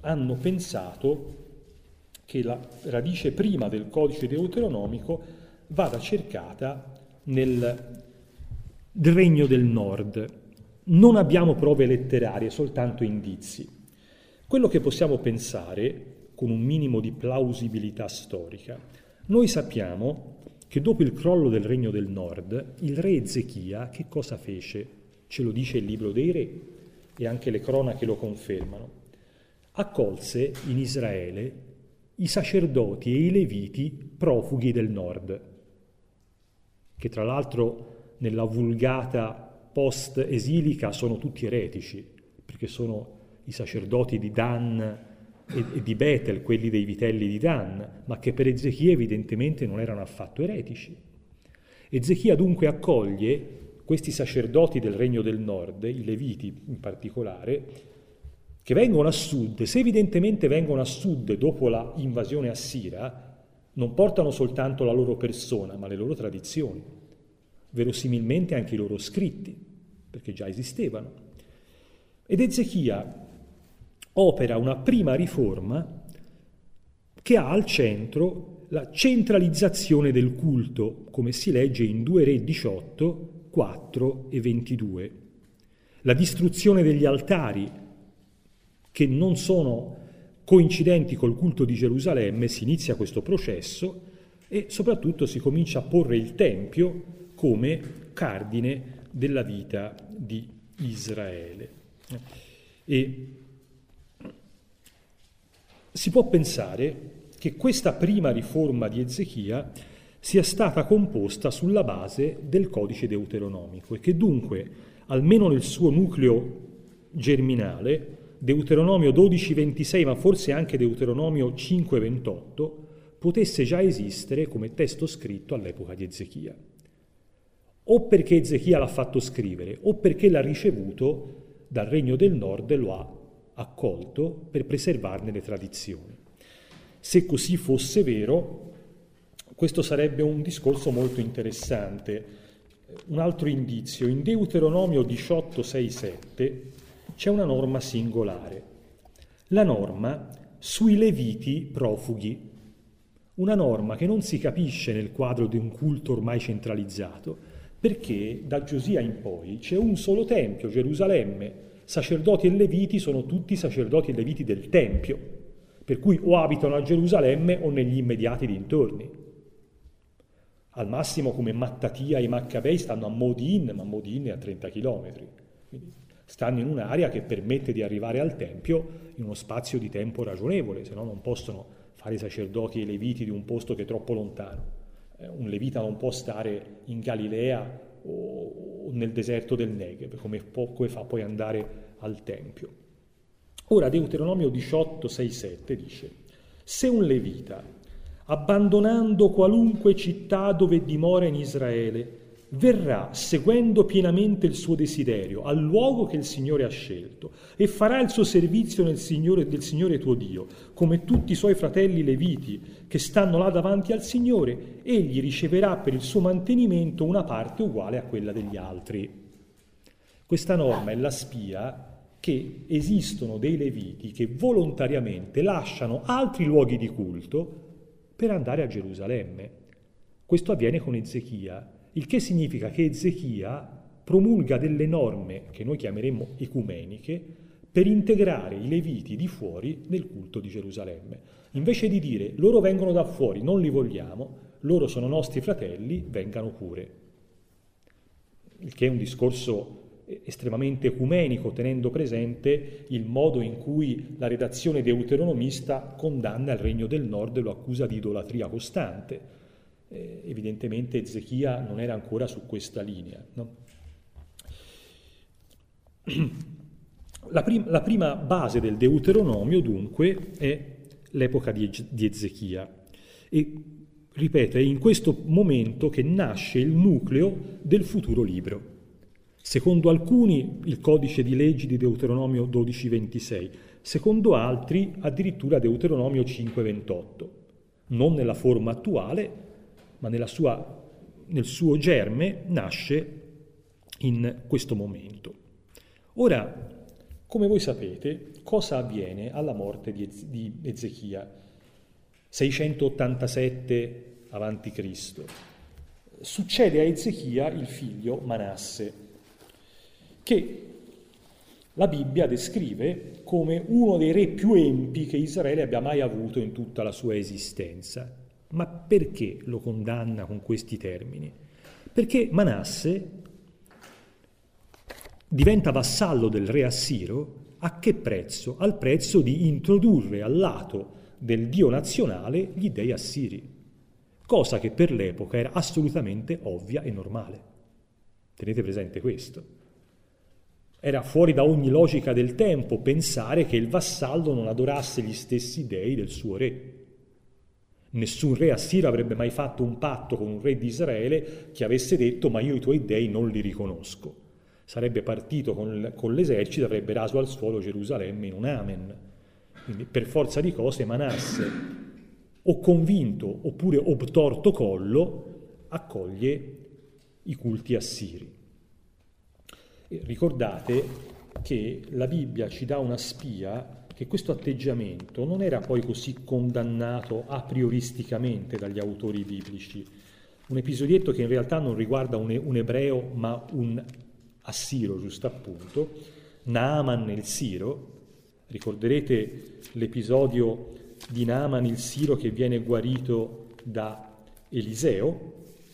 hanno pensato che la radice prima del codice deuteronomico vada cercata nel Regno del Nord. Non abbiamo prove letterarie, soltanto indizi. Quello che possiamo pensare, con un minimo di plausibilità storica, noi sappiamo che dopo il crollo del Regno del Nord, il re Ezechia che cosa fece? Ce lo dice il libro dei re e anche le cronache lo confermano. Accolse in Israele i sacerdoti e i leviti profughi del nord, che tra l'altro nella vulgata post-esilica sono tutti eretici, perché sono i sacerdoti di Dan e di Betel, quelli dei vitelli di Dan, ma che per Ezechia evidentemente non erano affatto eretici. Ezechia dunque accoglie questi sacerdoti del Regno del Nord, i leviti in particolare, che vengono a sud. Se evidentemente vengono a sud dopo la invasione assira, non portano soltanto la loro persona, ma le loro tradizioni, verosimilmente anche i loro scritti, perché già esistevano. Ed Ezechia opera una prima riforma che ha al centro la centralizzazione del culto, come si legge in 2 Re 18, 4 e 22. La distruzione degli altari, che non sono coincidenti col culto di Gerusalemme, si inizia questo processo e soprattutto si comincia a porre il Tempio come cardine della vita di Israele. E si può pensare che questa prima riforma di Ezechia sia stata composta sulla base del codice deuteronomico e che dunque, almeno nel suo nucleo germinale, Deuteronomio 12:26, ma forse anche Deuteronomio 5:28, potesse già esistere come testo scritto all'epoca di Ezechia. O perché Ezechia l'ha fatto scrivere, o perché l'ha ricevuto dal Regno del Nord e lo ha accolto per preservarne le tradizioni. Se così fosse vero, questo sarebbe un discorso molto interessante. Un altro indizio, in Deuteronomio 18:6-7 c'è una norma singolare, la norma sui leviti profughi, una norma che non si capisce nel quadro di un culto ormai centralizzato, perché da Giosia in poi c'è un solo tempio, Gerusalemme, sacerdoti e leviti sono tutti sacerdoti e leviti del tempio, per cui o abitano a Gerusalemme o negli immediati dintorni. Al massimo come Mattatia e i Maccabei stanno a Modin, ma Modin è a 30 chilometri, quindi stanno in un'area che permette di arrivare al Tempio in uno spazio di tempo ragionevole, se no non possono fare i sacerdoti e i leviti di un posto che è troppo lontano. Un levita non può stare in Galilea o nel deserto del Negev, come fa poi andare al Tempio. Ora Deuteronomio 18:6-7 dice: se un levita, abbandonando qualunque città dove dimora in Israele, verrà, seguendo pienamente il suo desiderio, al luogo che il Signore ha scelto e farà il suo servizio del Signore tuo Dio, come tutti i suoi fratelli leviti che stanno là davanti al Signore, egli riceverà per il suo mantenimento una parte uguale a quella degli altri. Questa norma è la spia che esistono dei leviti che volontariamente lasciano altri luoghi di culto per andare a Gerusalemme. Questo avviene con Ezechia, il che significa che Ezechia promulga delle norme che noi chiameremmo ecumeniche per integrare i leviti di fuori nel culto di Gerusalemme. Invece di dire loro vengono da fuori, non li vogliamo, loro sono nostri fratelli, vengano pure. Il che è un discorso estremamente ecumenico, tenendo presente il modo in cui la redazione deuteronomista condanna il Regno del Nord e lo accusa di idolatria costante. Evidentemente Ezechia non era ancora su questa linea, no? La prima base del Deuteronomio dunque è l'epoca di Ezechia e, ripeto, è in questo momento che nasce il nucleo del futuro libro. Secondo alcuni il codice di leggi di Deuteronomio 12:26, secondo altri addirittura Deuteronomio 5:28, non nella forma attuale, ma nel suo germe nasce in questo momento. Ora, Come voi sapete, cosa avviene alla morte di Ezechia? 687 avanti Cristo. Succede a Ezechia il figlio Manasse, che la Bibbia descrive come uno dei re più empi che Israele abbia mai avuto in tutta la sua esistenza. Ma perché lo condanna con questi termini? Perché Manasse diventa vassallo del re Assiro a che prezzo? Al prezzo di introdurre al lato del dio nazionale gli dei assiri, cosa che per l'epoca era assolutamente ovvia e normale. Tenete presente questo. Era fuori da ogni logica del tempo pensare che il vassallo non adorasse gli stessi dei del suo re. Nessun re assiro avrebbe mai fatto un patto con un re di Israele che avesse detto ma io i tuoi dei non li riconosco. Sarebbe partito con l'esercito, avrebbe raso al suolo Gerusalemme in un amen. Quindi per forza di cose Manasse, o convinto oppure obtorto collo, accoglie i culti assiri. E ricordate che la Bibbia ci dà una spia che questo atteggiamento non era poi così condannato a prioristicamente dagli autori biblici. Un episodietto che in realtà non riguarda un ebreo ma un assiro, giusto appunto, Naaman il Siro. Ricorderete l'episodio di Naaman il Siro che viene guarito da Eliseo,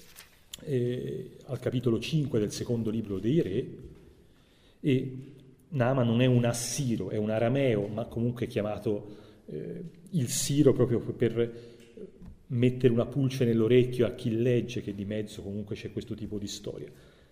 al capitolo 5 del secondo libro dei Re, e Naaman non è un assiro, è un arameo, ma comunque chiamato il Siro proprio per mettere una pulce nell'orecchio a chi legge che di mezzo comunque c'è questo tipo di storia.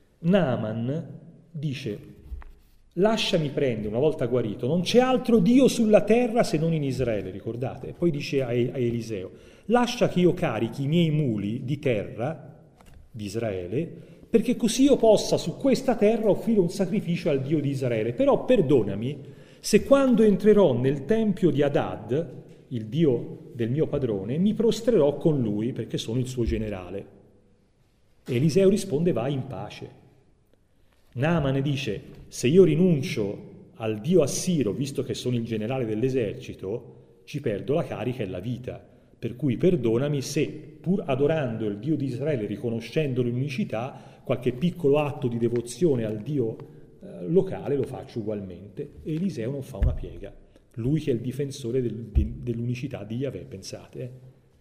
Naaman dice: lasciami prendere, una volta guarito, non c'è altro Dio sulla terra se non in Israele, ricordate? E poi dice a Eliseo: lascia che io carichi i miei muli di terra di Israele, perché così io possa su questa terra offrire un sacrificio al Dio di Israele. Però perdonami se quando entrerò nel tempio di Adad, il Dio del mio padrone, mi prostrerò con lui perché sono il suo generale. E Eliseo risponde: vai in pace. Naaman dice: se io rinuncio al Dio assiro, visto che sono il generale dell'esercito, ci perdo la carica e la vita. Per cui perdonami se, pur adorando il Dio di Israele, riconoscendo l'unicità, qualche piccolo atto di devozione al Dio locale lo faccio ugualmente. E Eliseo non fa una piega. Lui che è il difensore dell'unicità di Yahweh, pensate.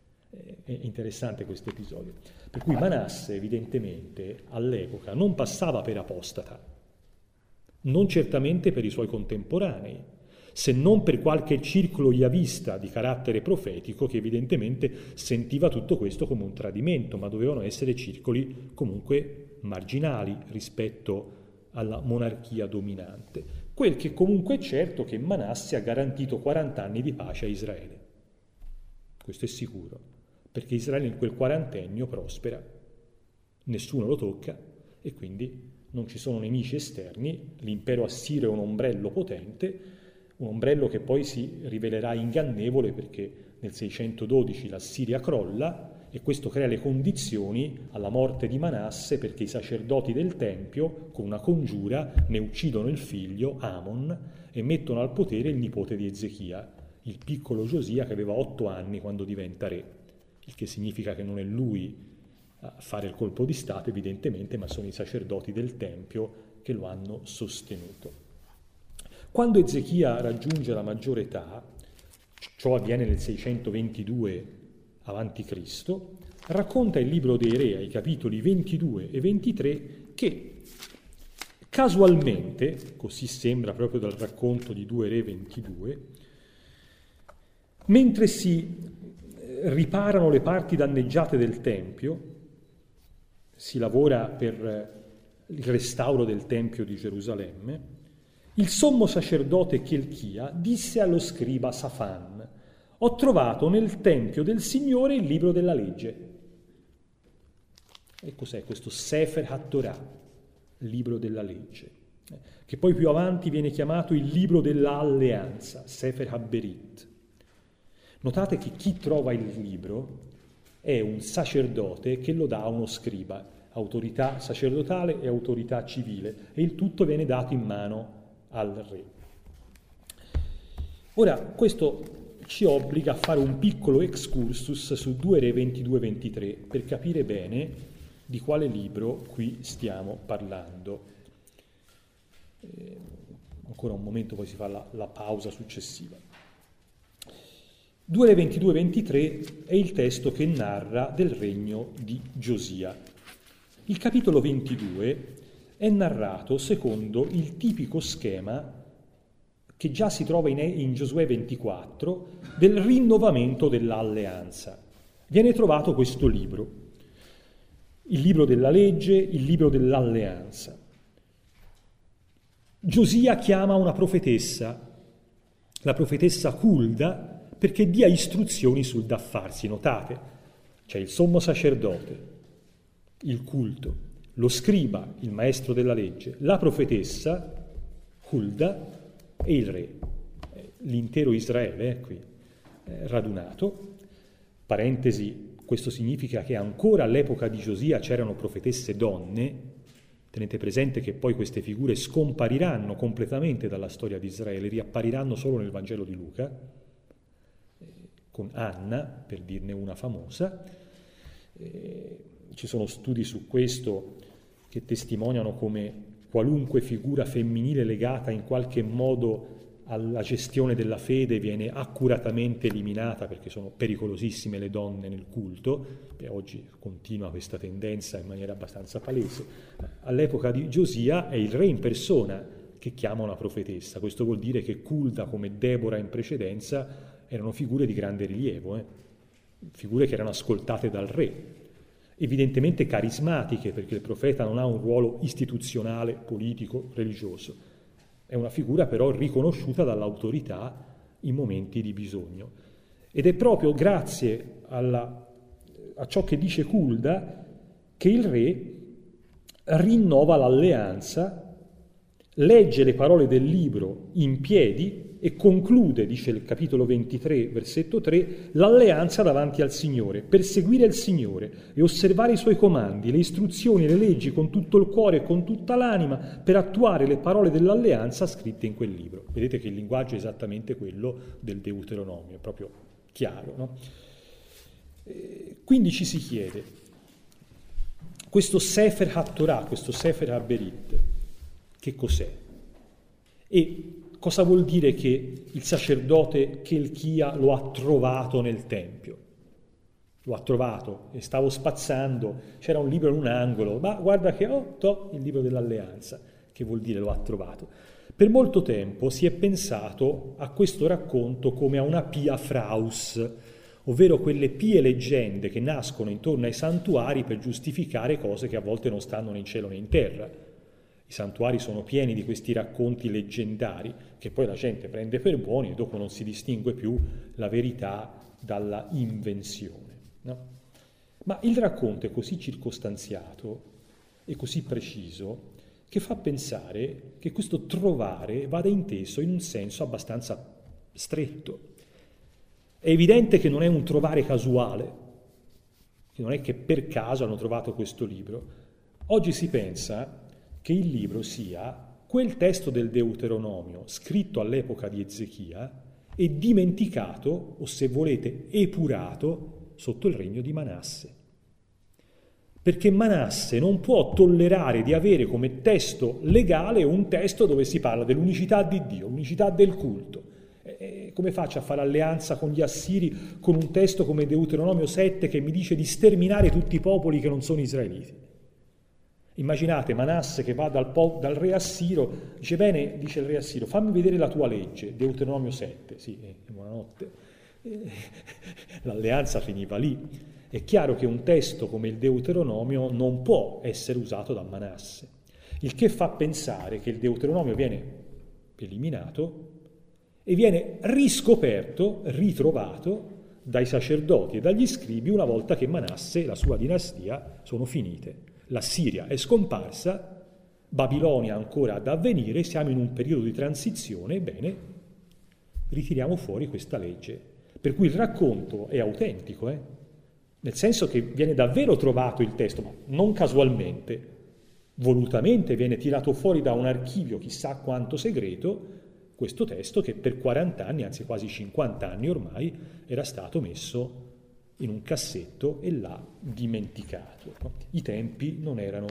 È interessante questo episodio. Per cui Manasse, evidentemente, all'epoca non passava per apostata, non certamente per i suoi contemporanei, se non per qualche circolo yavista di carattere profetico che evidentemente sentiva tutto questo come un tradimento, ma dovevano essere circoli comunque marginali rispetto alla monarchia dominante. Quel che comunque è certo è che Manasse ha garantito 40 anni di pace a Israele. Questo è sicuro, perché Israele in quel quarantennio prospera, nessuno lo tocca e quindi non ci sono nemici esterni, l'impero assiro è un ombrello potente, un ombrello che poi si rivelerà ingannevole perché nel 612 la Siria crolla e questo crea le condizioni alla morte di Manasse perché i sacerdoti del Tempio, con una congiura, ne uccidono il figlio, Amon, e mettono al potere il nipote di Ezechia, il piccolo Giosia che aveva 8 anni quando diventa re, il che significa che non è lui a fare il colpo di Stato evidentemente, ma sono i sacerdoti del Tempio che lo hanno sostenuto. Quando Ezechia raggiunge la maggiore età, ciò avviene nel 622 avanti Cristo, racconta il libro dei Re ai capitoli 22 e 23 che casualmente, così sembra proprio dal racconto di 2 Re 22, mentre si riparano le parti danneggiate del Tempio, si lavora per il restauro del Tempio di Gerusalemme, il sommo sacerdote Chelchia disse allo scriba Safan: ho trovato nel Tempio del Signore il libro della legge. E cos'è questo Sefer HaTorah, libro della legge, che poi più avanti viene chiamato il libro dell'alleanza, Sefer HaBerit. Notate che chi trova il libro è un sacerdote che lo dà a uno scriba, autorità sacerdotale e autorità civile, e il tutto viene dato in mano al re. Ora, questo ci obbliga a fare un piccolo excursus su 2 Re 22-23 per capire bene di quale libro qui stiamo parlando. Ancora un momento, poi si fa la pausa successiva. 2 Re 22-23 è il testo che narra del regno di Giosia. Il capitolo 22 è narrato secondo il tipico schema che già si trova in Giosuè 24 del rinnovamento dell'alleanza. Viene trovato questo libro, il libro della legge, il libro dell'alleanza. Giosia chiama una profetessa, la profetessa Hulda, perché dia istruzioni sul da farsi. Notate, c'è il sommo sacerdote, il culto, lo scriba, il maestro della legge, la profetessa Hulda e il re. L'intero Israele è qui radunato. Parentesi, questo significa che ancora all'epoca di Giosia c'erano profetesse donne. Tenete presente che poi queste figure scompariranno completamente dalla storia di Israele, riappariranno solo nel Vangelo di Luca, con Anna, per dirne una famosa. Ci sono studi su questo che testimoniano come qualunque figura femminile legata in qualche modo alla gestione della fede viene accuratamente eliminata perché sono pericolosissime le donne nel culto. Oggi continua questa tendenza in maniera abbastanza palese. All'epoca di Giosia è il re in persona che chiama una profetessa. Questo vuol dire che Hulda, come Debora in precedenza, erano figure di grande rilievo, figure che erano ascoltate dal re, evidentemente carismatiche, perché il profeta non ha un ruolo istituzionale, politico, religioso. È una figura però riconosciuta dall'autorità in momenti di bisogno. Ed è proprio grazie a ciò che dice Hulda che il re rinnova l'alleanza, legge le parole del libro in piedi e conclude, dice il capitolo 23, versetto 3, l'alleanza davanti al Signore, per seguire il Signore e osservare i Suoi comandi, le istruzioni, le leggi con tutto il cuore e con tutta l'anima, per attuare le parole dell'alleanza scritte in quel libro. Vedete che il linguaggio è esattamente quello del Deuteronomio, è proprio chiaro, no? Quindi ci si chiede, questo Sefer HaTorah, questo Sefer HaBerit, che cos'è? E cosa vuol dire che il sacerdote Chelchia lo ha trovato nel Tempio? Lo ha trovato e stavo spazzando, c'era un libro in un angolo, ma guarda che il libro dell'alleanza, che vuol dire lo ha trovato. Per molto tempo si è pensato a questo racconto come a una pia fraus, ovvero quelle pie leggende che nascono intorno ai santuari per giustificare cose che a volte non stanno né in cielo né in terra. I santuari sono pieni di questi racconti leggendari che poi la gente prende per buoni e dopo non si distingue più la verità dalla invenzione, no? Ma il racconto è così circostanziato e così preciso che fa pensare che questo trovare vada inteso in un senso abbastanza stretto. È evidente che non è un trovare casuale, che non è che per caso hanno trovato questo libro. Oggi si pensa che il libro sia quel testo del Deuteronomio scritto all'epoca di Ezechia e dimenticato, o se volete epurato, sotto il regno di Manasse. Perché Manasse non può tollerare di avere come testo legale un testo dove si parla dell'unicità di Dio, l'unicità del culto. Come faccio a fare alleanza con gli Assiri con un testo come Deuteronomio 7 che mi dice di sterminare tutti i popoli che non sono israeliti? Immaginate Manasse che va dal re Assiro, dice bene, dice il re Assiro, fammi vedere la tua legge, Deuteronomio 7, sì, buonanotte. L'alleanza finiva lì. È chiaro che un testo come il Deuteronomio non può essere usato da Manasse, il che fa pensare che il Deuteronomio viene eliminato e viene riscoperto, ritrovato dai sacerdoti e dagli scribi una volta che Manasse e la sua dinastia sono finite. La Siria è scomparsa, Babilonia ancora da avvenire, siamo in un periodo di transizione, ebbene, ritiriamo fuori questa legge. Per cui il racconto è autentico, nel senso che viene davvero trovato il testo, ma non casualmente, volutamente viene tirato fuori da un archivio chissà quanto segreto, questo testo che per 40 anni, anzi quasi 50 anni ormai, era stato messo in un cassetto e là dimenticato. I tempi non erano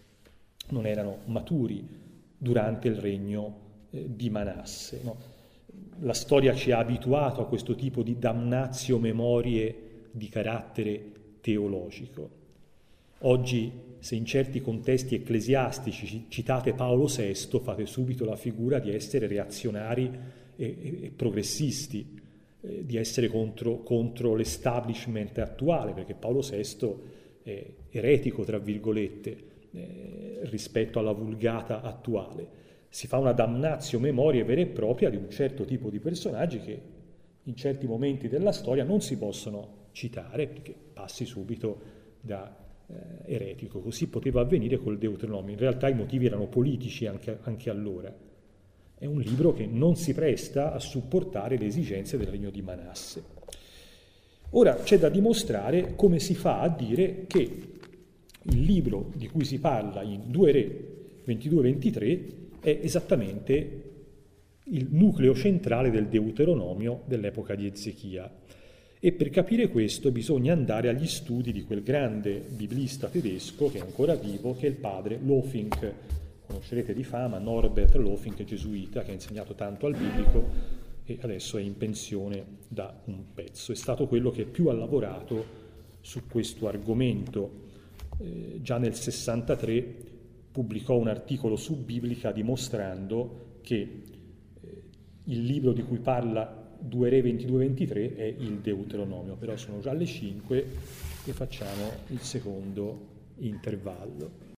maturi durante il regno di Manasse. La storia ci ha abituato a questo tipo di damnatio memoriae di carattere teologico. Oggi, se in certi contesti ecclesiastici citate Paolo VI, fate subito la figura di essere reazionari e progressisti, di essere contro l'establishment attuale, perché Paolo VI è eretico, tra virgolette, rispetto alla vulgata attuale. Si fa una damnatio memoriae vera e propria di un certo tipo di personaggi che in certi momenti della storia non si possono citare perché passi subito da eretico. Così poteva avvenire col Deuteronomio. In realtà i motivi erano politici anche allora. È un libro che non si presta a supportare le esigenze del regno di Manasse. Ora c'è da dimostrare come si fa a dire che il libro di cui si parla in 2 Re 22-23 è esattamente il nucleo centrale del Deuteronomio dell'epoca di Ezechia. E per capire questo bisogna andare agli studi di quel grande biblista tedesco che è ancora vivo, che è il padre Lofink. Conoscerete di fama Norbert Lofink, gesuita, che ha insegnato tanto al biblico e adesso è in pensione da un pezzo. È stato quello che più ha lavorato su questo argomento. Già nel 63 pubblicò un articolo su Biblica dimostrando che il libro di cui parla 2 Re 22-23 è il Deuteronomio, però sono già le 5 e facciamo il secondo intervallo.